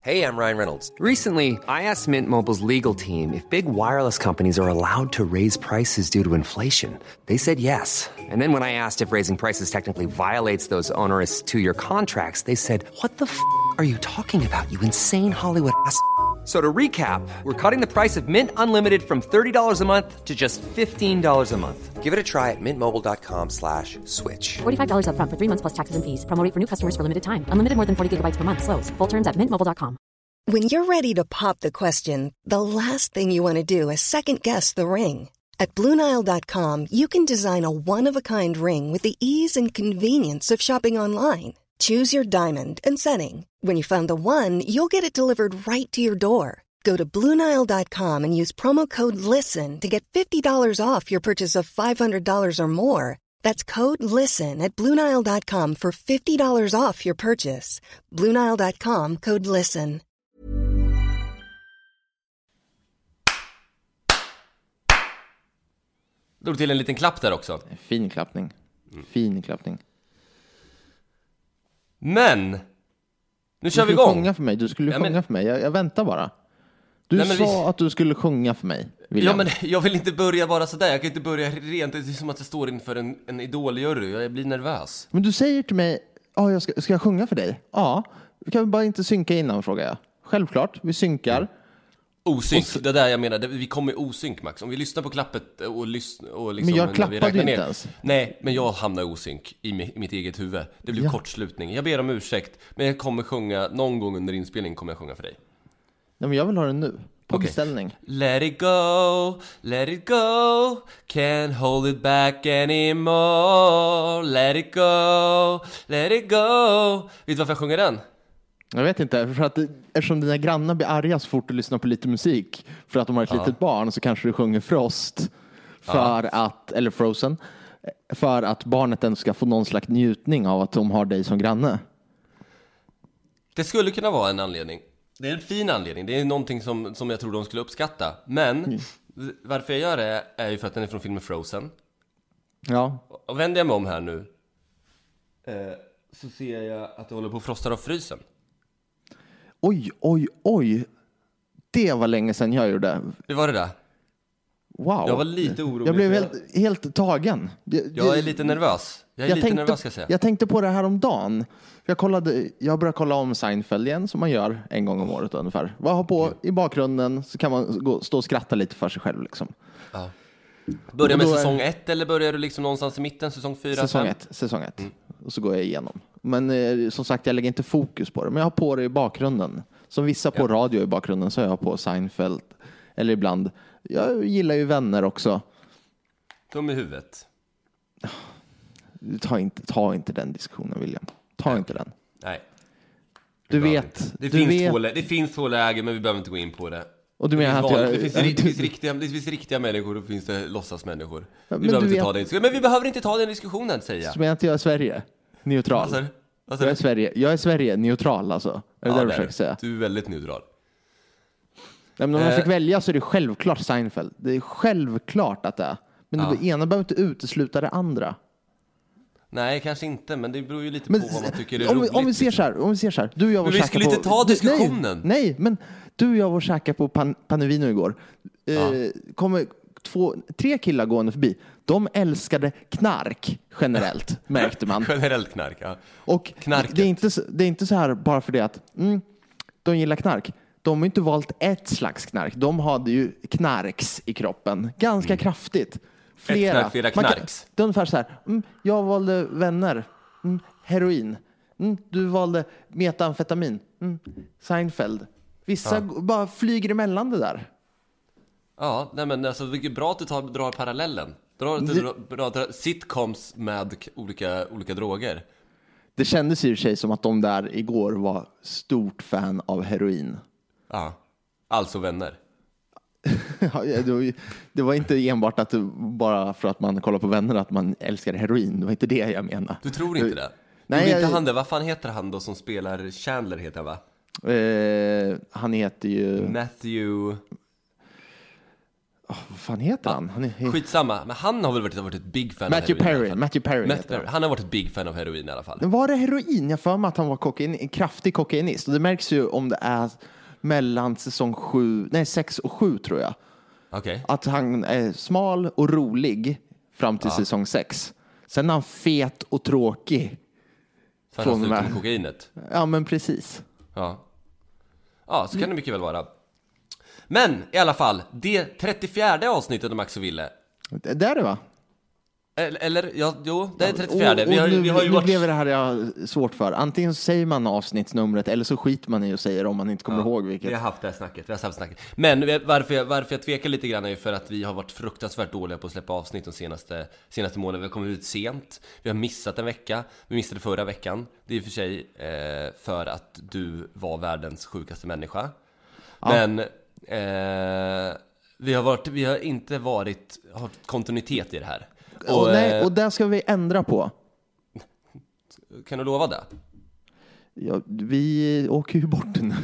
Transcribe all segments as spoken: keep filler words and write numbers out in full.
Hey, I'm Ryan Reynolds. Recently, I asked Mint Mobile's legal team if big wireless companies are allowed to raise prices due to inflation. They said yes. And then when I asked if raising prices technically violates those onerous two-year contracts, they said, "What the f*** are you talking about, you insane Hollywood ass?" So to recap, we're cutting the price of Mint Unlimited from thirty dollars a month to just fifteen dollars a month. Give it a try at mintmobile.com slash switch. forty-five dollars up front for three months plus taxes and fees. Promo rate for new customers for limited time. Unlimited more than forty gigabytes per month. Slows full terms at mint mobile dot com. When you're ready to pop the question, the last thing you want to do is second-guess the ring. At Blue Nile dot com, you can design a one-of-a-kind ring with the ease and convenience of shopping online. Choose your diamond and setting. When you find the one, you'll get it delivered right to your door. Go to Blue Nile dot com and use promo code LISTEN to get fifty dollars off your purchase of five hundred dollars or more. That's code LISTEN at Blue Nile dot com for fifty dollars off your purchase. Blue Nile dot com, code LISTEN. Drog till en liten klapp där också. Fin klappning. Fin klappning. Men nu kör vi igång. igång. Sjunga för mig. Du skulle ja, sjunga men... för mig. Jag, jag väntar bara. Du Nej, sa vi... att du skulle sjunga för mig. William. Ja, men jag vill inte börja bara så där. Jag kan inte börja rent. Det är som att jag står inför en, en idoljury. Jag blir nervös. Men du säger till mig, ja, jag ska, ska jag sjunga för dig? Ja. Vi kan bara inte synka innan, frågar jag. Självklart, vi synkar. Mm. Osynk, så... det där jag menar, vi kommer osynk, Max. Om vi lyssnar på klappet och lyssnar och liksom, men jag klappade ju inte ens. Nej, men jag hamnar osynk i, i mitt eget huvud. Det blir ja. kortslutning. Jag ber om ursäkt, men jag kommer sjunga någon gång under inspelning kommer jag sjunga för dig. Ja, men jag vill ha den nu. På okay. beställning. Let it go, let it go. Can't hold it back anymore. Let it go, let it go. Vet du varför jag sjunger den? Jag vet inte, för att eftersom dina grannar blir arga så fort du lyssnar på lite musik för att de har ett ja. litet barn, så kanske du sjunger Frost för ja. att, eller Frozen, för att barnet ändå ska få någon slags njutning av att de har dig som granne. Det skulle kunna vara en anledning. Det är en fin anledning. Det är någonting som, som jag tror de skulle uppskatta. Men mm. varför jag gör det är ju för att den är från filmen Frozen. Ja. Och vänder jag mig om här nu eh, så ser jag att det håller på att frosta av frysen. Oj, oj, oj. Det var länge sedan jag gjorde. Det var det där. Wow. Jag var lite orolig. Jag blev helt, helt tagen. Jag, jag är lite nervös. Jag är jag lite tänkte, nervös ska jag säga. Jag tänkte på det här om dagen. Jag, kollade, jag började kolla om Seinfeld igen, som man gör en gång om året ungefär. Vad har på i bakgrunden så kan man gå, stå och skratta lite för sig själv. Liksom. Ja. Börjar med säsong ett eller börjar du liksom någonstans i mitten, säsong fyra? Säsong ett, säsong ett. Mm. Och så går jag igenom. Men eh, som sagt, jag lägger inte fokus på det. Men jag har på det i bakgrunden. Som vissa på ja. radio i bakgrunden så har jag på Seinfeld. Eller ibland. Jag gillar ju Vänner också. Dum i huvudet. Ta inte, ta inte den diskussionen, William. Ta Nej. inte den. Nej. Du vet. Det, du finns vet. Två, det finns två läger, men vi behöver inte gå in på det. Och du menar det, att jag, det, finns, det, finns riktiga, det finns riktiga människor och det finns det låtsasmänniskor. Ja, vi behöver inte vet, ta den diskussionen. Men vi behöver inte ta den diskussionen, säger jag. Så menar att jag är Sverige neutral. Vad Vad jag, är Sverige, jag är Sverige neutral alltså. Är det ja, där du försöker säga? Du är väldigt neutral. Nej, men om man fick välja så är det självklart Seinfeld. Det är självklart att det är. Men ja. det ena behöver inte utesluta det andra. Nej, kanske inte, men det beror ju lite men, på vad man tycker är om, roligt. Om vi ser så här, om vi ser så här. Du och jag var men vi skulle på, inte ta diskussionen. Nej, nej, men du och jag var käka på pan, Panevino igår. Ja. Eh, kommer två, tre killar gående förbi. De älskade knark generellt, märkte man. Generellt knark, ja. Och det är, inte, det är inte så här bara för det att mm, de gillar knark. De har inte valt ett slags knark. De hade ju knarks i kroppen. Ganska mm. kraftigt. Flera. Ett knark, flera knarks. Det är ungefär så här. Mm, jag valde Vänner. Mm, heroin. Mm, du valde metamfetamin. Mm, Seinfeld. Vissa ja. bara flyger emellan det där. Ja, nej men alltså det är bra att du tar, drar parallellen. Drar, det... drar, drar, drar sitcoms med olika, olika droger. Det kändes i sig som att de där igår var stort fan av heroin. Ja, alltså Vänner. Ja, det, var, det var inte enbart att det, bara för att man kollar på Vänner att man älskar heroin. Det var inte det jag menade. Du tror inte det? Nej, inte jag, han det. Vad fan heter han då som spelar Chandler heter han, va? Eh, han heter ju Matthew. Oh, vad fan heter han? han är... Skitsamma, men han har väl varit, varit ett big fan Matthew av heroin. Perry. Matthew Perry. Matthew Perry. Han har varit ett big fan av heroin i alla fall. Var det heroin? Jag för mig att han var kokain, en kraftig kokainist. Och det märks ju om det är mellan säsong sju, nej sex och sju tror jag. Okay. Att han är smal och rolig fram till ja. säsong sex. Sen är han fet och tråkig. Sen har han slutat med kokainet. Ja, men precis. Ja. Ja, så kan det mycket väl vara. Men i alla fall, det trettiofjärde avsnittet av Max och Ville. Det, det är det va? Eller, eller ja, jo, det är trettiofjärde. Och, och vi har, nu, vi har ju nu varit... blev det här jag svårt för. Antingen så säger man avsnittsnumret eller så skiter man i och säger om man inte kommer ja, ihåg vilket. Vi har haft det här snacket, vi har haft snacket. Men varför jag, varför jag tvekar lite grann är ju för att vi har varit fruktansvärt dåliga på att släppa avsnitt de senaste, senaste månaderna. Vi har kommit ut sent, vi har missat en vecka. Vi missade förra veckan. Det är i och för sig eh, för att du var världens sjukaste människa. Ja. Men eh, vi, har varit, vi har inte varit har kontinuitet i det här. Och, och, nej, och där ska vi ändra på. Kan du lova det? Ja, vi åker ju bort nu.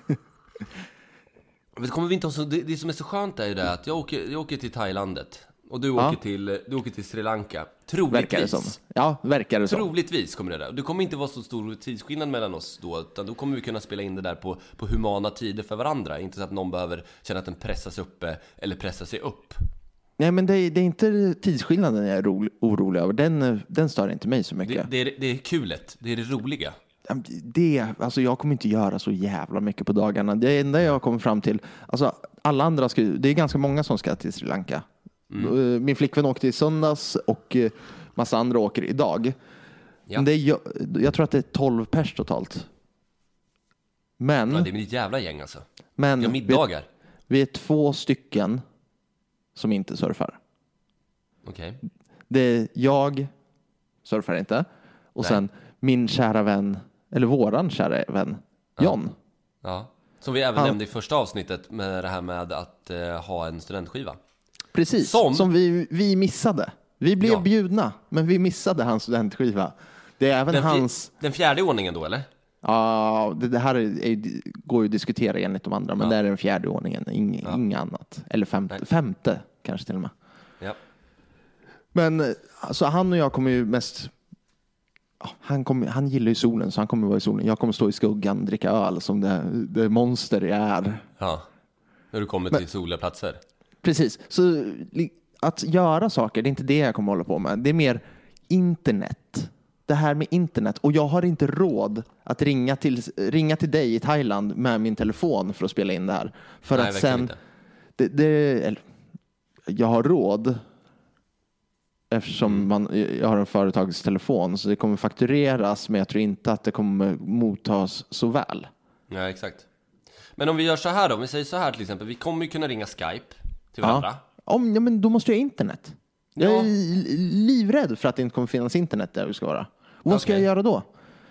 Det kommer vi inte ha så, det, det som är så skönt är ju det att jag åker, jag åker till Thailandet och du, ja. åker till, du åker till Sri Lanka. Troligtvis. Verkar det som. Ja, verkar det som. Troligtvis kommer det där. Det kommer inte vara så stor tidsskillnad mellan oss då, utan då kommer vi kunna spela in det där på, på humana tider för varandra. Inte så att någon behöver känna att den pressas uppe eller pressar sig upp. Nej, men det är, det är inte tidsskillnaden jag är ro, orolig över. Den, den stör inte mig så mycket. Det, det, är, det är kulet. Det är det roliga. Det, alltså jag kommer inte göra så jävla mycket på dagarna. Det enda jag kommer fram till, alltså alla andra ska, det är ganska många som ska till Sri Lanka. Mm. Min flickvän åkte i söndags och massa andra åker idag. Ja. Det är, jag, jag tror att det är tolv pers totalt. Men ja, det är ett jävla gäng alltså. Men ja, middagar. Vi, vi är två stycken som inte surfar. Okej. Okay. Det är jag surfar inte. Och Nej. sen min kära vän, eller våran kära vän, John. Ja. ja. Som vi även Han... nämnde i första avsnittet med det här med att uh, ha en studentskiva. Precis, som, som vi, vi missade. Vi blev ja. bjudna, men vi missade hans studentskiva. Det är även den, hans... Den fjärde ordningen då, eller? Ja, det, det här är, är, går ju att diskutera enligt de andra, men ja. det är den fjärde ordningen, Ing, ja. inget annat. Eller femte, femte kanske till och med. Ja. Men alltså, han och jag kommer ju mest... Han, kommer, han gillar ju solen, så han kommer vara i solen. Jag kommer stå i skuggan, dricka öl som det, det monster jag är. Ja, när du kommer men, till soliga platser. Precis, så att göra saker, det är inte det jag kommer hålla på med. Det är mer internet. Det här med internet. Och jag har inte råd att ringa till, ringa till dig i Thailand med min telefon för att spela in det här. För Nej, att sen... Det, det, eller, jag har råd eftersom mm. man, jag har en företagstelefon, så det kommer faktureras, men jag tror inte att det kommer mottas så väl. Ja, exakt. Men om vi gör så här då, om vi säger så här till exempel, vi kommer ju kunna ringa Skype till varandra. Ja, om, ja men då måste jag ha internet. Ja. Jag är livrädd för att det inte kommer finnas internet där vi ska vara. Och vad okay. ska jag göra då?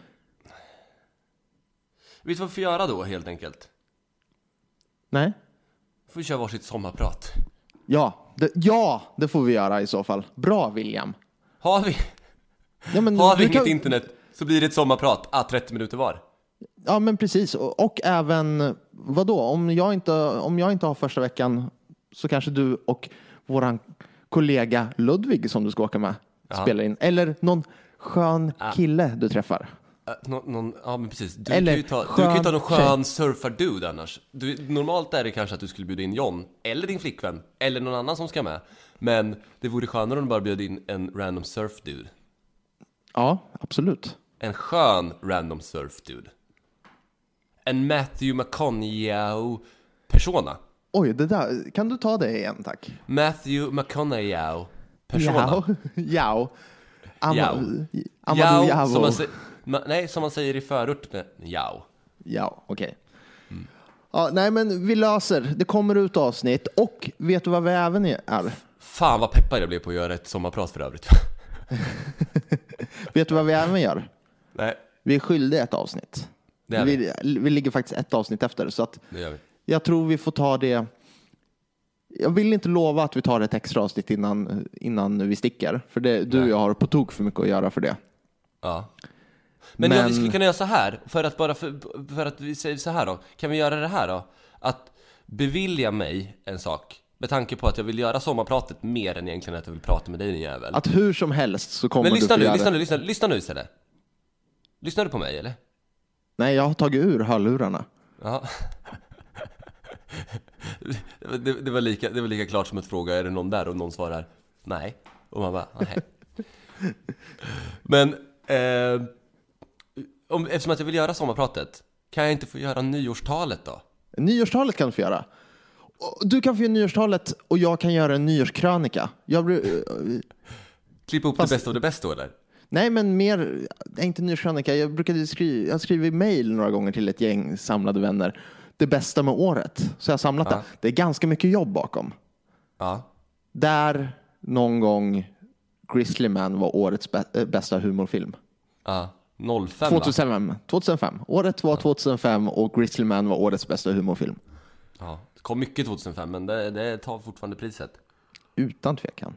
Vet du vad vi får göra då, helt enkelt? Nej. Får vi köra varsitt sommarprat. Ja, det, ja, det får vi göra i så fall. Bra, William. Har vi, ja, men har vi inget kan... internet så blir det ett sommarprat. Ah, trettio minuter var. Ja, men precis. Och, och även, vadå? Om jag, inte, om jag inte har första veckan så kanske du och våran kollega Ludvig som du ska åka med Aha. spelar in. Eller någon skön kille ah. du träffar. Nå, någon, ja men precis du kan, ju ta, du kan ju ta någon skön surfar-dude annars du, normalt är det kanske att du skulle bjuda in John eller din flickvän eller någon annan som ska med. Men det vore skönare om du bara bjöd in en random surf-dude. Ja, absolut. En skön random surf-dude. En Matthew McConaughey-persona. Oj, det där, kan du ta det igen tack? Matthew McConaughey-persona. Ja, ja. Amadou som man säger, ma, nej, som man säger i förort med Jao. Ja, okej. Okay. Mm. Ja, nej, men vi löser. Det kommer ut avsnitt. Och vet du vad vi även är? Fan vad peppar jag blev på att göra ett sommarprat för övrigt. Vet du vad vi även gör? Nej. Vi är skyldiga ett avsnitt. Vi. Vi, vi ligger faktiskt ett avsnitt efter. Så att det gör vi. Jag tror vi får ta det. Jag vill inte lova att vi tar ett extra avsnitt innan, innan vi sticker. För det, du och jag har på tok för mycket att göra för det. Ja. Men, Men... Jag, vi skulle kunna göra så här. För att bara för, för att vi säger så här då. Kan vi göra det här då? Att bevilja mig en sak Med tanke på att jag vill göra sommarpratet mer än egentligen att jag vill prata med dig, din jävel. Att hur som helst så kommer Men lyssna du nu, göra... lyssna nu, lyssna, lyssna nu istället. Lyssnar du på mig, eller? Nej, jag har tagit ur hörlurarna. Ja. det, det, var lika, det var lika klart som att fråga, är det någon där? Och någon svarar, nej. Och man bara, nej. Men eh, om, eftersom att jag vill göra sommarpratet, kan jag inte få göra nyårstalet då? Nyårstalet kan du få göra. Du kan få göra nyårstalet och jag kan göra en nyårskrönika. Jag blir, Klippa upp Fast... det bästa och det bästa, eller? Nej, men mer, inte nyårskrönika. Jag brukade skriva, jag har skrivit mejl några gånger till ett gäng samlade vänner. Det bästa med året. Så jag har samlat ja. det. Det är ganska mycket jobb bakom. Ja. Där någon gång Grizzly Man var årets bä- bästa humorfilm. Ja. noll fem, tjugohundrafem. tjugohundrafem. Året var tjugohundrafem och Grizzly Man var årets bästa humorfilm. Ja, det kom mycket tjugohundrafem, men det, det tar fortfarande priset. Utan tvekan.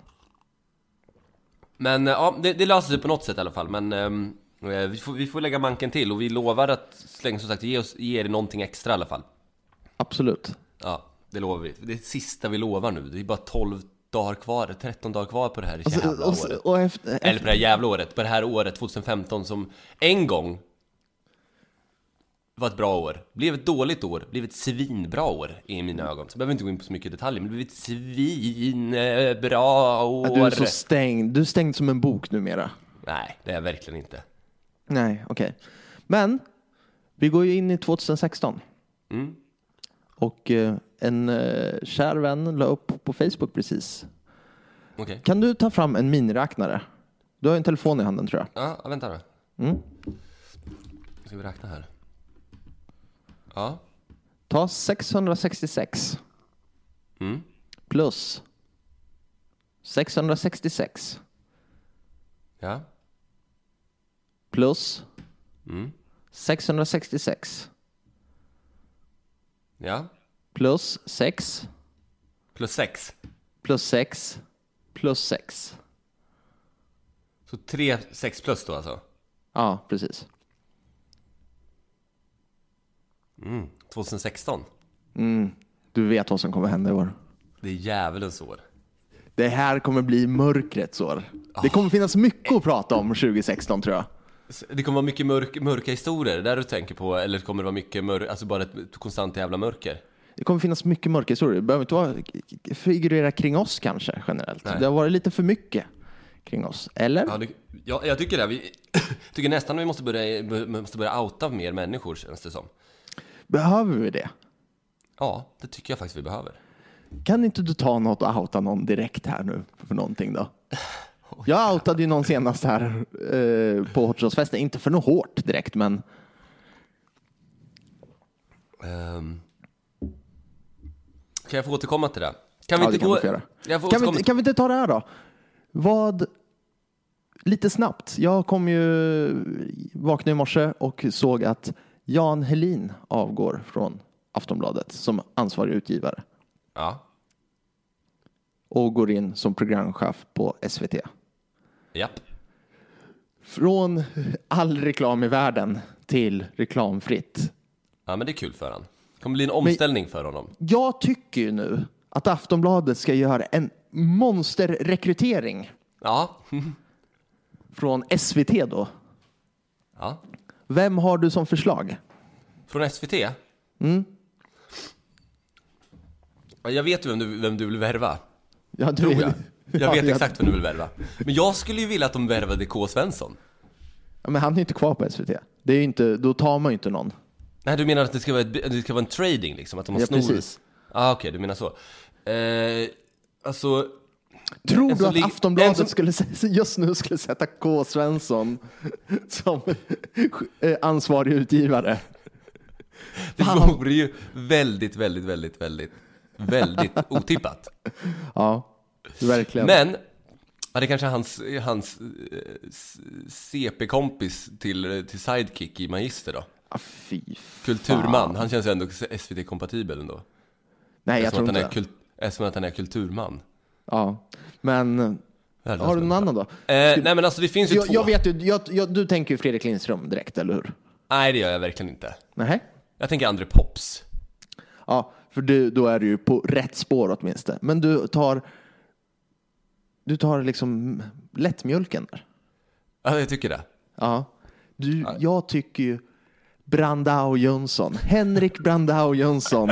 Men ja, det, det löser sig på något sätt i alla fall. Men um, vi, får, vi får lägga manken till. Och vi lovar att slänga, som sagt, ge, oss, ge er någonting extra i alla fall. Absolut. Ja, det lovar vi. Det är det sista vi lovar nu. Det är bara tolv dagar kvar, tretton dagar kvar på det här jävla alltså, och, året. Och efter, efter... Eller på det här jävla året. På det här året tjugohundrafemton som en gång var ett bra år. Blev ett dåligt år. Blev ett svinbra år i mina ögon. Så behöver vi inte gå in på så mycket detaljer. Men det blev ett svinbra år. Ja, du är så stängd. Du är stängd som en bok numera. Nej, det är jag verkligen inte. Nej, okej. Okay. Men vi går ju in i tjugohundrasexton. Mm. Och eh, en eh, kär vän la upp på Facebook precis. Okay. Kan du ta fram en miniräknare? Du har en telefon i handen, tror jag. Ja, vänta då. Mm. Ska vi räkna här? Ja. Ta sexhundrasextiosex. Mm. Plus sexhundrasextiosex. Ja. Plus mm. sexhundrasextiosex. Ja. Plus sex. Plus sex. Plus sex. Plus sex. Så tre, sex plus då alltså? Ja, precis. Mm, tjugohundrasexton. Mm, du vet vad som kommer hända i år. Det är djävulens år. Det här kommer bli mörkrets år. Oh. Det kommer finnas mycket att prata om tjugohundrasexton, tror jag. Det kommer vara mycket mörk, mörka historier där du tänker på. Eller kommer det vara mycket mörk, alltså bara ett konstant jävla mörker? Det kommer finnas mycket mörka historier. Det behöver inte vara figurera kring oss kanske generellt. Nej. Det har varit lite för mycket kring oss, eller? Ja, det, ja jag tycker det. Vi tycker nästan att vi måste börja, måste börja outa mer människor, känns det som. Behöver vi det? Ja, det tycker jag faktiskt vi behöver. Kan inte du ta något och outa någon direkt här nu för någonting då? Jag outade ju någon senast här eh, på Hotshotfesten. Inte för något hårt direkt, men... Um, kan jag få återkomma till det? Kan vi ja, inte kan gå... Vi jag får kan, vi, återkomma... kan vi inte ta det här då? Vad... Lite snabbt. Jag kom ju... Vaknade i morse och såg att Jan Helin avgår från Aftonbladet som ansvarig utgivare. Ja. Och går in som programchef på S V T. Japp. Från all reklam i världen till reklamfritt. Ja, men det är kul för han. Det kommer bli en omställning men för honom. Jag tycker ju nu att Aftonbladet ska göra en monsterrekrytering. Ja. Från S V T då. Ja. Vem har du som förslag? Från S V T? Mm. Jag vet ju vem du, vem du vill värva. Ja, du tror jag. Jag ja, vet jag... exakt vem du vill värva. Men jag skulle ju vilja att de värvade K. Svensson. Ja, men han är inte kvar på S V T. Det är ju inte, då tar man ju inte någon. Nej, du menar att det ska vara, ett, det ska vara en trading liksom? Att de har ja, snor... precis. Ah, okej, okay, du menar så. Eh, alltså... Tror du att lig... Aftonbladet som... skulle, just nu skulle sätta K. Svensson som ansvarig utgivare? Det vore ju väldigt, väldigt, väldigt, väldigt, väldigt otippat. Ja, verkligen. Men ja, det kanske är hans, hans C P-kompis till, till sidekick i Magister då. Ah, fy kulturman. Han känns ju ändå S V T-kompatibel ändå. Nej, jag tror inte det. Är som att han är kulturman. Ja, men Väldigt har du någon annan då? Eh, Skulle... nej, men alltså det finns ju jag, två. Jag vet ju, jag, jag, du tänker ju Fredrik Lindström direkt, eller hur? Nej, det gör jag verkligen inte. Nej. Jag tänker André Pops. Ja, för du, då är du ju på rätt spår åtminstone. Men du tar du tar liksom lättmjölken där. Ja, jag tycker det. Ja. Du, jag tycker ju Brandao Jönsson. Henrik Brandao Jönsson.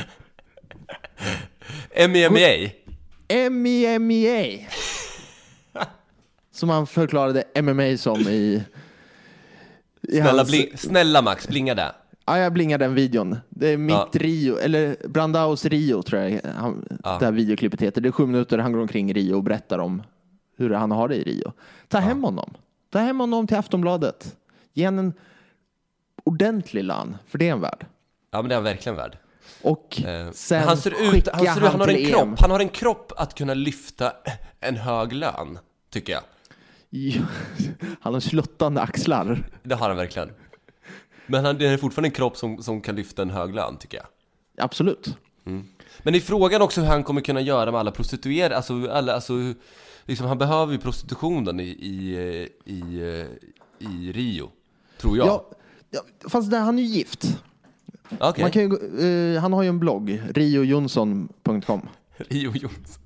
M E M E A. M E M E A. Som han förklarade M M A som i... i Snälla, hans... bling, snälla Max, blinga där. Ja, jag blingar den videon. Det är mitt ja. Rio, eller Brandaos Rio tror jag han, ja. det här videoklippet heter. Det är sju minuter, han går omkring i Rio och berättar om hur han har det i Rio. Ta ja. hem honom. Ta hem honom till Aftonbladet. Ge en ordentlig lön, för det är en värd. Ja, men det är verkligen värd. Och eh, sen han ser ut, han, ser ut, han, har en kropp, han har en kropp att kunna lyfta en hög lön, tycker jag. Ja, han har sluttande axlar. Det har han verkligen. Men han, det är fortfarande en kropp som, som kan lyfta en hög lön, tycker jag. Absolut. Mm. Men det är frågan också hur han kommer kunna göra med alla prostituerade. Alltså, alla, alltså liksom, han behöver ju prostitutionen i, i, i, i Rio, tror jag. Ja, ja, fast där, han är ju gift. Okay. Man kan ju, uh, han har ju en blogg, rio jonsson punkt com. Rio Jonsson.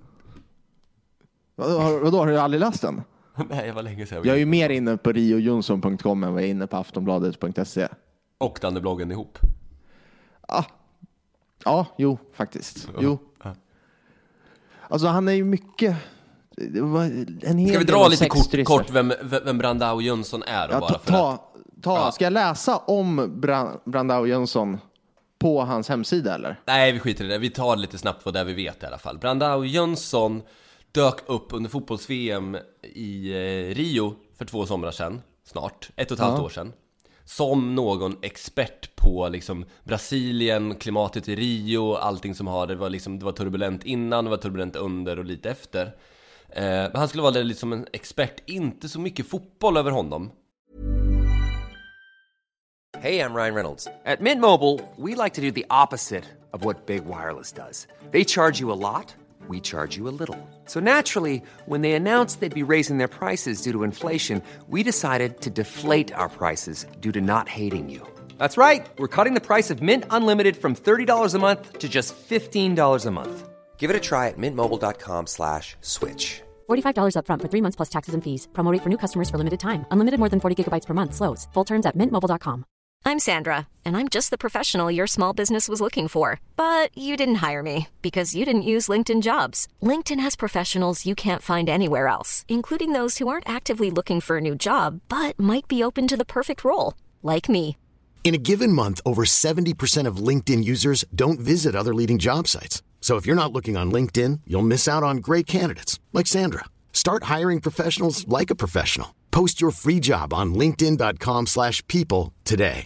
Vadå, har du aldrig läst den? Nej, jag var länge sedan. Jag är ju mer inne på rio jonsson punkt com än vad jag är inne på aftonbladet punkt se. Och den är bloggen ihop. Ah. Ja, jo, faktiskt. Ja. Jo. Ja. Alltså han är ju mycket... Det var en hel Ska vi dra lite kort, stryser. kort vem, vem Brandao Jönsson är? Ja, bara ta, för ta, att... ta. Ja. Ska jag läsa om Brandao Jönsson på hans hemsida eller? Nej, vi skiter i det. Vi tar lite snabbt vad det vi vet i alla fall. Brandao Jönsson dök upp under fotbolls-V M i eh, Rio för två somrar sedan, snart, ett och ett halvt Ja. år sedan. Som någon expert på liksom Brasilien, klimatet i Rio, allting som har det var liksom, det var turbulent innan, det var turbulent under och lite efter. Eh, men han skulle vara liksom en expert, inte så mycket fotboll över honom. Hey, I'm Ryan Reynolds. At Mint Mobile, we like to do the opposite of what Big Wireless does. They charge you a lot, we charge you a little. So naturally, when they announced they'd be raising their prices due to inflation, we decided to deflate our prices due to not hating you. That's right. We're cutting the price of Mint Unlimited from thirty dollars a month to just fifteen dollars a month. Give it a try at mintmobile.com slash switch. forty-five dollars up front for three months plus taxes and fees. Promo rate for new customers for limited time. Unlimited more than forty gigabytes per month slows. Full terms at mint mobile dot com. I'm Sandra, and I'm just the professional your small business was looking for. But you didn't hire me because you didn't use LinkedIn Jobs. LinkedIn has professionals you can't find anywhere else, including those who aren't actively looking for a new job, but might be open to the perfect role, like me. In a given month, over seventy percent of LinkedIn users don't visit other leading job sites. So if you're not looking on LinkedIn, you'll miss out on great candidates like Sandra. Start hiring professionals like a professional. Post your free job on linkedin dot com slash people today.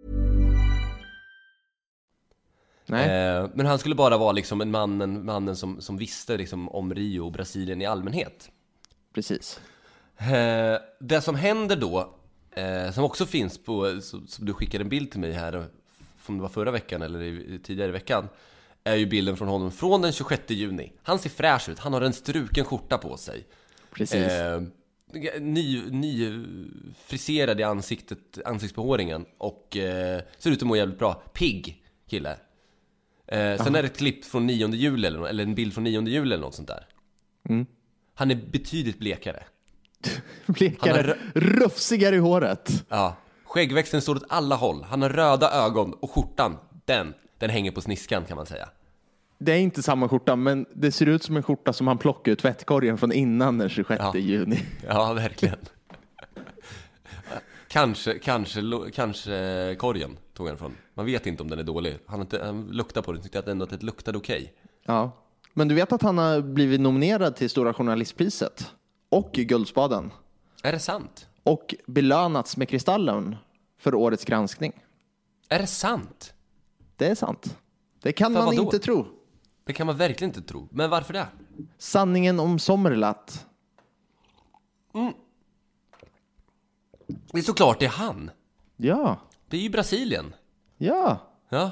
Nej. Eh, men han skulle bara vara liksom en mannen, mannen som, som visste liksom om Rio och Brasilien i allmänhet. Precis. Eh, det som händer då, eh, som också finns på, som, som du skickade en bild till mig här, om det var förra veckan eller i, tidigare i veckan, är ju bilden från honom från den tjugosjätte juni. Han ser fräsch ut, han har en struken skjorta på sig. Precis. Eh, ny, ny friserad i ansiktet, ansiktsbehåringen och eh, ser ut att må jävligt bra. Pigg kille. Eh, sen är det ett klipp från nionde juli eller, eller en bild från nionde juli eller något sånt där. Mm. Han är betydligt blekare. Blekare, Han har... rufsigare i håret. Ja, skäggväxten står åt alla håll. Han har röda ögon och skjortan, den, den hänger på sniskan kan man säga. Det är inte samma skjorta, men det ser ut som en skjorta som han plockade ut tvättkorgen från innan den tjugosjätte Ja. juni. Ja, verkligen. Kanske, kanske, kanske korgen tog han från. Man vet inte om den är dålig. Han, inte, han luktade på den, tyckte att ändå att det luktade okej. Okay. Ja, men du vet att han har blivit nominerad till Stora Journalistpriset och Guldspaden. Är det sant? Och belönats med Kristallen för årets granskning. Är det sant? Det är sant. Det kan För man vadå? inte tro. Det kan man verkligen inte tro. Men varför det? Sanningen om Sommerlath. Mm. Det är såklart det är han. Ja. Det är ju Brasilien. Ja. Ja.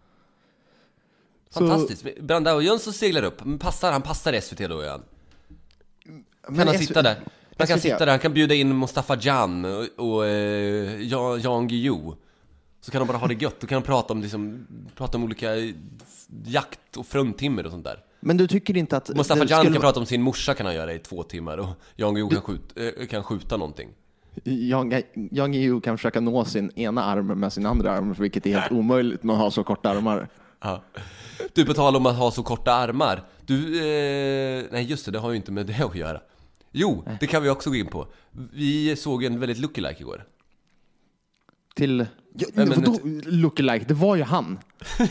Så- Fantastiskt. Brandao Jönsson seglar upp. Men passar, han passar i S V T då igen. Kan han S V- sitta där? Han kan S V T. sitta där, han kan bjuda in Mustafa Can och, och eh, Jan, Jan Guillou. Så kan de bara ha det gött. Då kan de prata om, liksom, prata om olika jakt och fruntimmer och sånt där. Men du tycker inte att Mustafa det Jan skulle... kan prata om sin morsa kan han göra i två timmar och Jan Guillou kan, skjuta, äh, kan skjuta någonting. Jan, Jan Guillou kan försöka nå sin ena arm med sin andra arm, vilket är helt omöjligt när man har så korta armar. Ja. Du, på tal om att ha så korta armar. Du, eh, nej just det, det har ju inte med det att göra. Jo, nej. Det kan vi också gå in på. Vi såg en väldigt lookalike igår. Till... Ja, nej, men vadå ett... lookalike? Det var ju han.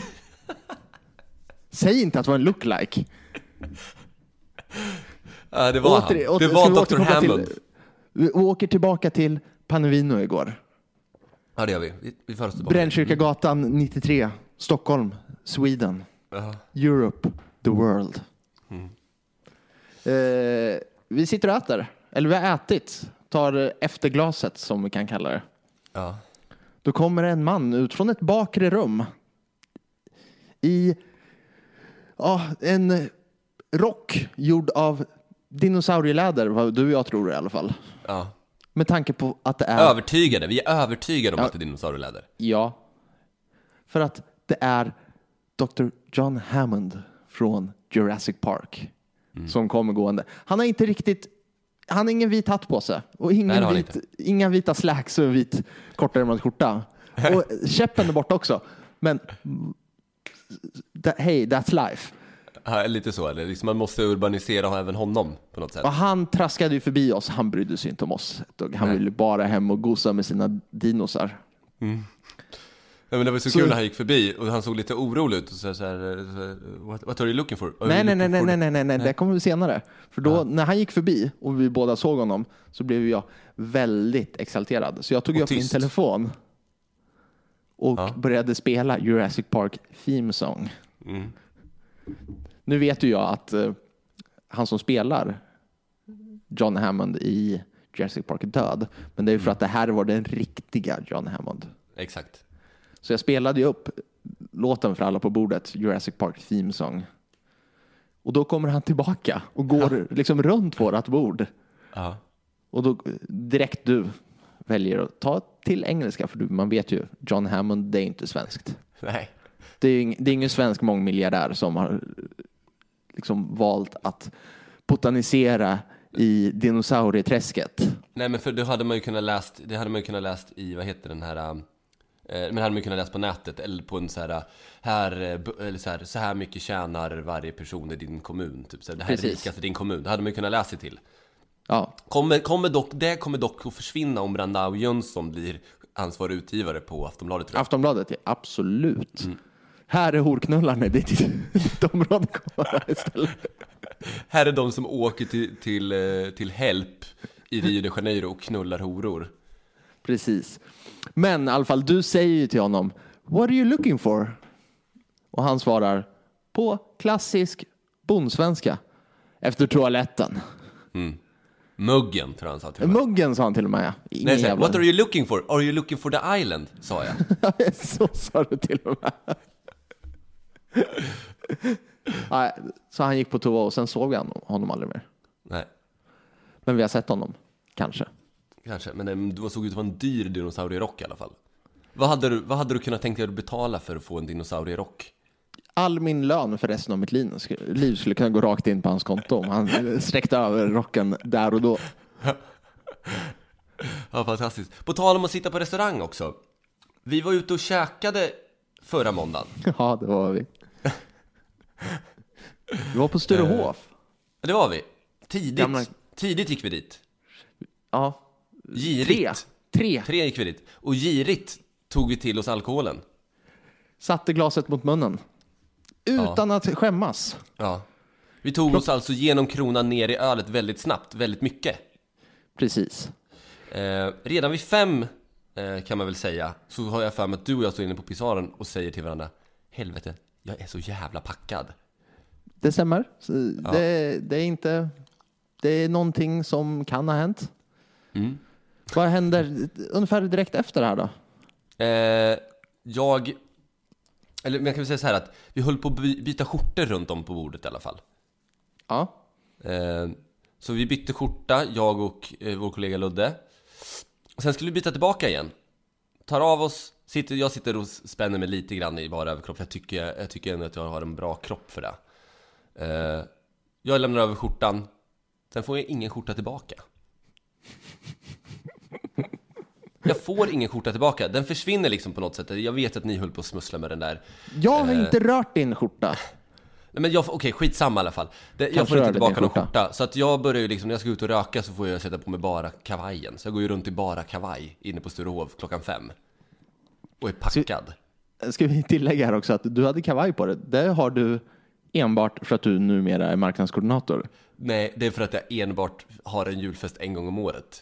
Säg inte att det var en lookalike. Ja, det var åter, han. Åter, det var doktor Hammond. Till, vi åker tillbaka till Panevino igår. Ja, det gör vi. Vi, vi för oss tillbaka. Brännkyrkagatan nittiotre, Stockholm, Sweden, uh-huh. Europe, the world. Mm. Eh, vi sitter och äter. Eller vi har ätit. Tar efterglaset som vi kan kalla det. Ja. Då kommer en man ut från ett bakre rum. I ja, en rock gjord av dinosaurieläder, vad du och jag tror i alla fall. Ja. Med tanke på att det är... Övertygade, vi är övertygade om ja. att det är dinosaurieläder. Ja. För att det är doktor John Hammond från Jurassic Park mm. som kommer gående. Han har inte riktigt... Han har ingen vit hatt på sig. Och ingen Nej, vit, inga vita slacks och en vit kortärmad skjorta. Och käppen är borta också. Men... That, hey, that's life. Ja, lite så, eller? Liksom man måste urbanisera även honom på något sätt. Och han traskade ju förbi oss. Han brydde sig inte om oss. Han Nej. ville bara hem och gosa med sina dinosar. Mm. Ja, men det var så, så kul när han gick förbi och han såg lite orolig ut och så, så här, what, what are you looking for? Are nej, you nej, nej, for nej, nej, nej, nej, det kommer vi senare. För då, ja. när han gick förbi och vi båda såg honom så blev jag väldigt exalterad. Så jag tog och upp tyst. min telefon och ja. började spela Jurassic Park theme song. Mm. Nu vet ju jag att uh, han som spelar John Hammond i Jurassic Park är död. Men det är ju för att det här var den riktiga John Hammond. Exakt. Så jag spelade ju upp låten för alla på bordet, Jurassic Park theme song. Och då kommer han tillbaka och går ja. liksom runt vårat bord. Ja. Och då direkt du väljer att ta till engelska, för du, man vet ju, John Hammond, det är inte svenskt. Nej. Det är, det är ingen svensk mångmiljardär som har liksom valt att botanisera i dinosaurieträsket. Nej, men för det hade man ju kunnat läst, det hade man ju kunnat läst i, vad heter den här, eh, men hade man ju kunnat läsa på nätet eller på en så här, här eller så här, så här mycket tjänar varje person i din kommun, typ så här, det här är rikast i din kommun. Det hade man ju kunnat läsa sig till. Ja. Kommer, kommer dock, det kommer dock att försvinna om Brandao Jönsson blir ansvarig utgivare på Aftonbladet. Aftonbladet, ja, absolut. Mm. Här är horknullarna, det är ditt område kommer istället. Här är de som åker till, till, till Help i Rio de Janeiro och knullar horor. Precis. Men i alla fall, du säger ju till honom, what are you looking for? Och han svarar på klassisk bondsvenska. Efter toaletten. Mm. Muggen, tror han sa till mig. Muggen sa han till mig. Nej, så, what are you looking for? Are you looking for the island? Sa jag. Så sa du till mig. Nej, så han gick på toa och sen såg vi honom aldrig mer. Nej. Men vi har sett honom, kanske. Kanske, men du såg ut att vara en dyr dinosaurierock i alla fall. Vad hade du, vad hade du kunnat tänka dig att betala för att få en dinosaurierock? All min lön för resten av mitt liv skulle kunna gå rakt in på hans konto om han sträckte över rocken där och då. Ja, fantastiskt. På tal om att sitta på restaurang också. Vi var ute och käkade förra måndagen. Ja, det var vi. Vi var på Sturehof. Det var vi. Tidigt, Gamla... tidigt gick vi dit. Ja. Girigt. Tre. Tre. Tre gick vi dit. Och girigt tog vi till oss alkoholen. Satte glaset mot munnen. Utan ja. att skämmas. Ja. Vi tog oss alltså genom kronan ner i ölet väldigt snabbt. Väldigt mycket. Precis. Eh, redan vid fem eh, kan man väl säga. Så har jag för mig att du och jag står inne på pisaren och säger till varandra: helvete, jag är så jävla packad. Det stämmer. Ja. Det, det är inte... Det är någonting som kan ha hänt. Mm. Vad händer ungefär direkt efter det här då? Eh, jag... Eller man kan väl säga så här att vi höll på att byta skjortor runt om på bordet i alla fall. Ja. Eh, så vi bytte skjorta, jag och eh, vår kollega Ludde. Och sen skulle vi byta tillbaka igen. Tar av oss Sitter, jag sitter och spänner mig lite grann i bara överkropp. Jag tycker, jag tycker ändå att jag har en bra kropp för det. Uh, jag lämnar över skjortan. Sen får jag ingen skjorta tillbaka. Jag får ingen skjorta tillbaka. Den försvinner liksom på något sätt. Jag vet att ni höll på att smussla med den där. Jag har uh, inte rört din skjorta. Nej, men jag får, okej, skitsamma i alla fall. Det, jag får inte tillbaka någon skjorta. Så att jag börjar ju liksom, när jag ska ut och röka så får jag sätta på mig bara kavajen. Så jag går ju runt i bara kavaj inne på Sturehof klockan fem. Och är packad. Ska, ska vi tillägga här också att du hade kavaj på det. Det har du enbart för att du numera är marknadskoordinator. Nej, det är för att jag enbart har en julfest en gång om året.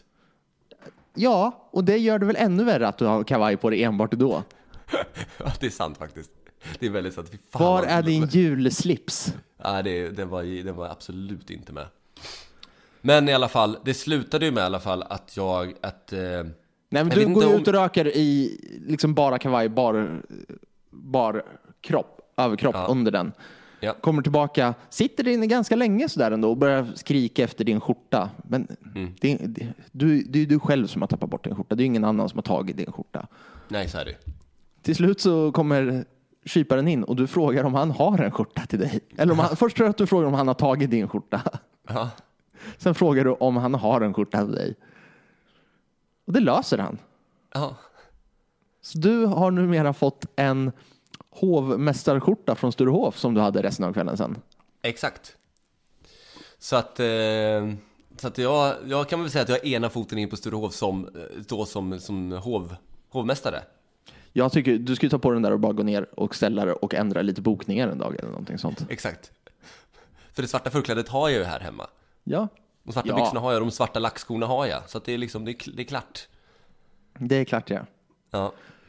Ja, och det gör det väl ännu värre att du har kavaj på det enbart då. Ja, det är sant faktiskt. Det är väldigt sant. Fy fan, var är din julslips? Ja, det, den, var, den var absolut inte med. Men i alla fall, det slutade ju med i alla fall att jag... Att, eh, Nej, men jag du går om... ut och röker i liksom bara kavaj, bara, bara kropp, överkropp ja. under den. Ja. Kommer tillbaka, sitter inne ganska länge sådär ändå och börjar skrika efter din skjorta. Men mm. det, det, du, det är du själv som har tappat bort din skjorta. Det är ingen annan som har tagit din skjorta. Nej, så är det. Till slut så kommer kyparen in och du frågar om han har en skjorta till dig. Eller om han, först tror jag att du frågar om han har tagit din skjorta. Ja. Sen frågar du om han har en skjorta till dig. Och det löser han. Ja. Så du har numera fått en hovmästarskjorta från Sturehof som du hade resten av kvällen sen. Exakt. Så att, eh, så att jag, jag kan väl säga att jag har ena foten in på Sturehof som, då som, som hov, hovmästare. Jag tycker du ska ta på den där och bara gå ner och ställa det och ändra lite bokningar en dag eller någonting sånt. Exakt. För det svarta förklädet har jag ju här hemma. Ja. De svarta ja. byxorna har jag, de svarta lackskorna har jag. Så att det är liksom, det är, det är klart. Det är klart, ja. Ja.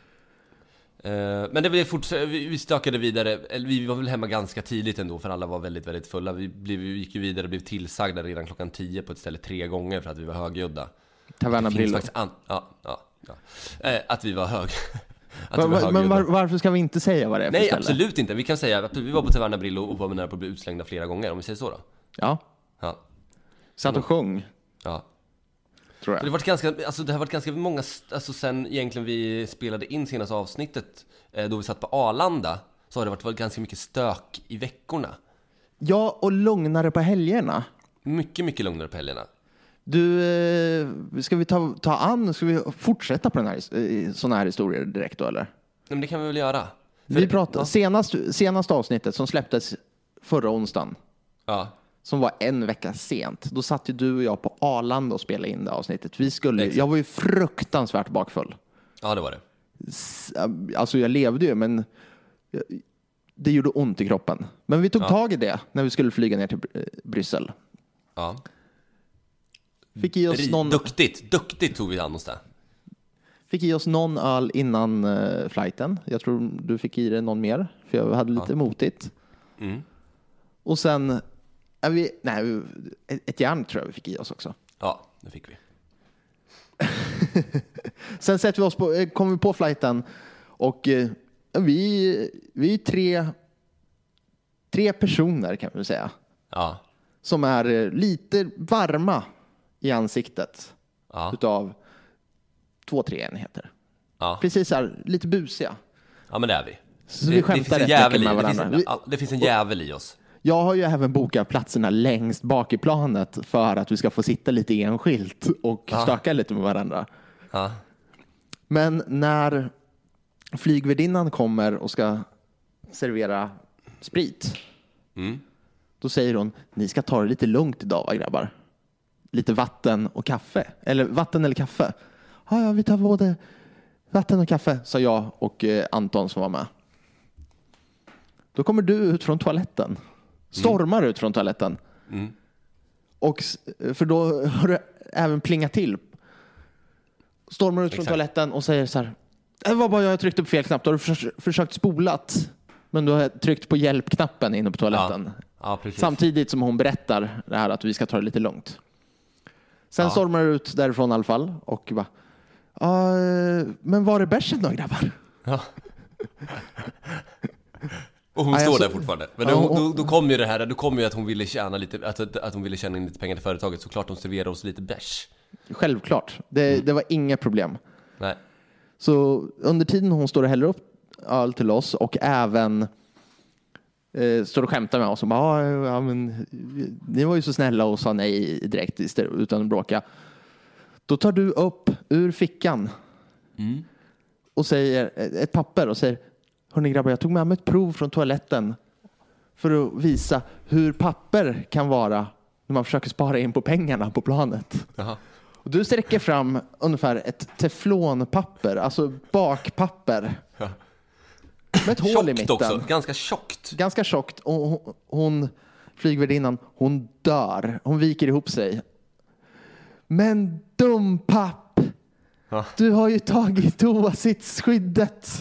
Uh, men det blev fortsatt, vi, vi stökade vidare. Eller vi var väl hemma ganska tidigt ändå, för alla var väldigt, väldigt fulla. Vi, blev, vi gick ju vidare och blev tillsagda redan klockan tio på ett ställe tre gånger för att vi var högljudda. Taverna Brillo. An- ja, ja, ja. Uh, att vi var hög. Att var, vi var men var, varför ska vi inte säga vad det är för Nej, ställe? absolut inte. Vi kan säga att vi var på Taverna Brillo och var nära på att bli utslängda flera gånger, om vi säger så då. Ja. Ja. Satt och sjung. Ja. Tror jag. Det har varit ganska, alltså det har varit ganska många, alltså sen egentligen vi spelade in senaste avsnittet, eh, då vi satt på Arlanda, så har det varit, varit ganska mycket stök i veckorna. Ja, och lugnare på helgerna. Mycket, mycket lugnare på helgerna. Du, eh, ska vi ta, ta an, ska vi fortsätta på den här, såna här historier direkt då, eller? Men det kan vi väl göra. För, vi pratade, ja. senast, senaste avsnittet som släpptes förra onsdagen. Ja. Som var en vecka sent. Då satt ju du och jag på Arlanda och spelade in det avsnittet. Vi skulle, jag var ju fruktansvärt bakfull. Ja, det var det. Alltså jag levde ju, men det gjorde ont i kroppen. Men vi tog ja. tag i det när vi skulle flyga ner till Bryssel. Ja. Fick i oss någon... Duktigt, duktigt tog vi an oss där. Fick i oss någon öl innan uh, flighten. Jag tror du fick i dig någon mer, för jag hade lite ja. motigt. Mm. Och sen... Vi, nej, ett järn tror jag vi fick i oss också. Ja, det fick vi. Sen sätter vi oss på, kom vi på flighten och eh, vi, vi är tre, tre personer kan man säga. Ja. Som är lite varma i ansiktet ja. utav två, tre enheter. Ja. Precis så här, lite busiga. Ja, men det är vi. Så vi skämtar rätt mycket med varandra. Det finns, en, det finns en jävel i oss. Jag har ju även bokat platserna längst bak i planet för att vi ska få sitta lite enskilt och ja. stöka lite med varandra. Ja. Men när flygvärdinnan kommer och ska servera sprit, mm. då säger hon, ni ska ta det lite lugnt idag, va, grabbar? Lite vatten och kaffe. Eller vatten eller kaffe. Ja, ja, vi tar både vatten och kaffe, sa jag och eh, Anton som var med. Då kommer du ut från toaletten. Stormar mm. ut från toaletten. Mm. Och för då har du även plingat till. Stormar ut från Exakt. toaletten och säger så här: det var bara jag tryckte på fel knapp. Då har du förs- försökt spolat, men du har tryckt på hjälpknappen inne på toaletten. Ja. Ja, samtidigt som hon berättar det här att vi ska ta det lite lugnt. Sen ja. stormar du ut därifrån i alla fall och bara, men var är bärsen då, grabbar? Ja. Och hon ja, står så, där fortfarande. Men då, ja, och, då, då kom ju det här, då kom ju att hon ville tjäna lite, att, att hon ville tjäna in lite pengar till företaget. Så klart de serverar oss lite bärs. Självklart. Det, mm. det var inga problem. Nej. Så under tiden hon står och häller upp öl till oss och även eh, står och skämtar med oss och bara, ja, men, ni var ju så snälla och sa nej direkt istället, utan att bråka. Då tar du upp ur fickan mm. och säger ett papper och säger, hörni grabbar, jag tog med mig ett prov från toaletten för att visa hur papper kan vara när man försöker spara in på pengarna på planet. Jaha. Och du sträcker fram ungefär ett teflonpapper, alltså bakpapper. Ja. Med ett hål tjockt i mitten. Också. Ganska tjockt. Ganska tjockt. Och hon, hon flygvärdinnan, hon dör. Hon viker ihop sig. Men dumpapp! Ja. Du har ju tagit toasitsskyddet.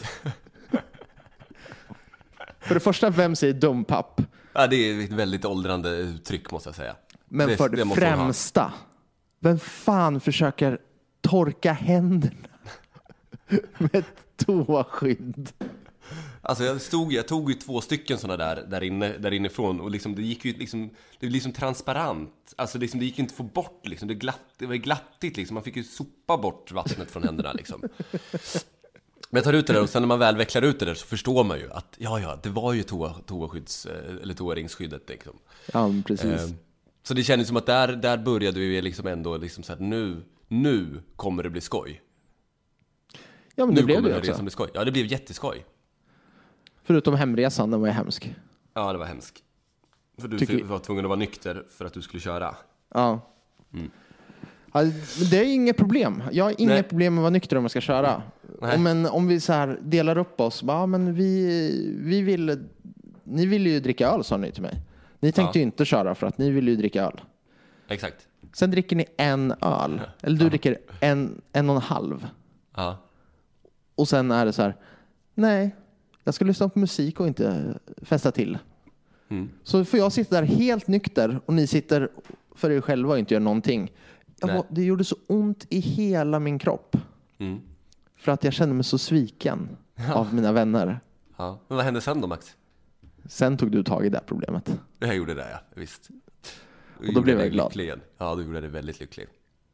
För det första, vem säger dumpapp? Ja, det är ett väldigt åldrande uttryck måste jag säga. Men det, för det, det främsta, vem fan försöker torka händerna med ett toaskydd? Alltså jag stod, jag tog ju två stycken sådana där där inne där inifrån och liksom det gick ju liksom det var liksom transparent. Alltså liksom det gick ju inte att få bort liksom det glatt det var glattigt liksom man fick ju sopa bort vattnet från händerna liksom. Men jag tar ut det där och sen när man väl vecklar ut det där så förstår man ju att ja ja, det var ju toa toaskydds eller toaringsskyddet liksom. Ja, precis. Eh, så det kändes som att där där började vi liksom ändå liksom så att nu nu kommer det bli skoj. Ja, men nu det blev det det också. Som blir skoj. Ja, det blev jätteskoj. Förutom hemresan, den var ju hemsk. Ja, det var hemsk. För du Tycker... var tvungen att vara nykter för att du skulle köra. Ja. Mm. Ja, det är inget problem. Jag har inga Nej. problem med att vara nykter om jag ska köra. Nej. Men om vi så här delar upp oss. Ja, men vi, vi vill, ni vill ju dricka öl, sa ni till mig. Ni tänkte ja. ju inte köra för att ni vill ju dricka öl. Exakt. Sen dricker ni en öl. Eller du ja. dricker en, en och en halv. Ja. Och sen är det så här. Nej, jag ska lyssna på musik och inte festa till. Mm. Så får jag sitta där helt nykter och ni sitter för er själva och inte gör någonting. Jag, det gjorde så ont i hela min kropp. Mm. För att jag kände mig så sviken ja. av mina vänner. Ja. Men vad hände sen då, Max? Sen tog du tag i det problemet. Jag gjorde det, ja. Visst. Och då blev jag glad. Lycklig. Ja, du gjorde det väldigt lycklig.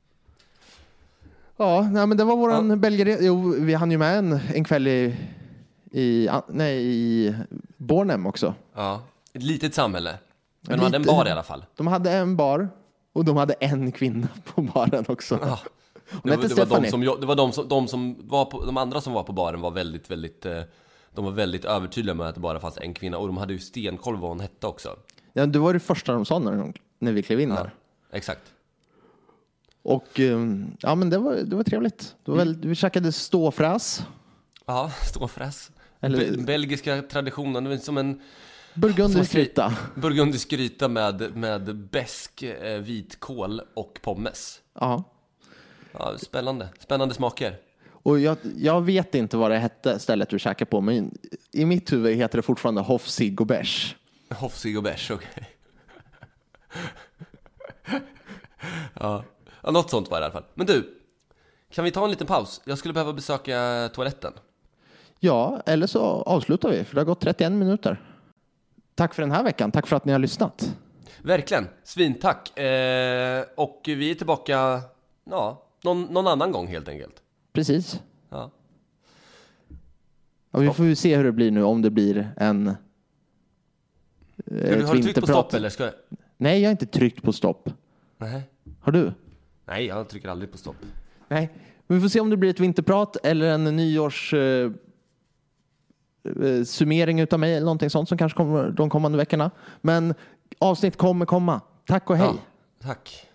Ja, nej, men det var våran ja. Belgare. Jo, vi hann ju med en, en kväll i, i, nej, i Bornem också. Ja, ett litet samhälle. Men de hade en bar i alla fall. De hade en bar och de hade en kvinna på baren också. Ja. Det, var, det, var de som, det var de som, de som var på, de andra som var på baren var väldigt, väldigt, de var väldigt övertydliga med att det bara fanns en kvinna. Och de hade ju stenkoll vad hon hette också. Ja, det var det första de sa när, när vi klev in där. Ja, exakt. Och ja, men det var, det var trevligt. Det var mm. väl, vi käkade ståfräs. Ja, ståfräs. Eller Be- belgiska traditionen, det var som en burgundisk gryta. Burgundisk gryta med, med besk eh, vitkål och pommes. Ja. Ja, spännande. Spännande smaker. Och jag, jag vet inte vad det hette stället du käkade på, men i mitt huvud heter det fortfarande Hofsig och Bärs. Hofsig och Bärs, okej. Okay. Ja. Ja, något sånt var det i alla fall. Men du, kan vi ta en liten paus? Jag skulle behöva besöka toaletten. Ja, eller så avslutar vi, för det har gått trettioen minuter. Tack för den här veckan. Tack för att ni har lyssnat. Verkligen. Svintack. Eh, och vi är tillbaka ja, någon, någon annan gång helt enkelt. Precis. Ja. Ja, vi får ju se hur det blir nu, om det blir en eh, du, Har du tryckt på stopp eller ska jag... Nej, jag har inte tryckt på stopp. Nej. Har du? Nej, jag trycker aldrig på stopp. Nej, men vi får se om det blir ett vinterprat eller en nyårs eh, summering utav mig eller någonting sånt som kanske kommer de kommande veckorna. Men avsnitt kommer komma. Tack och hej. Ja, tack.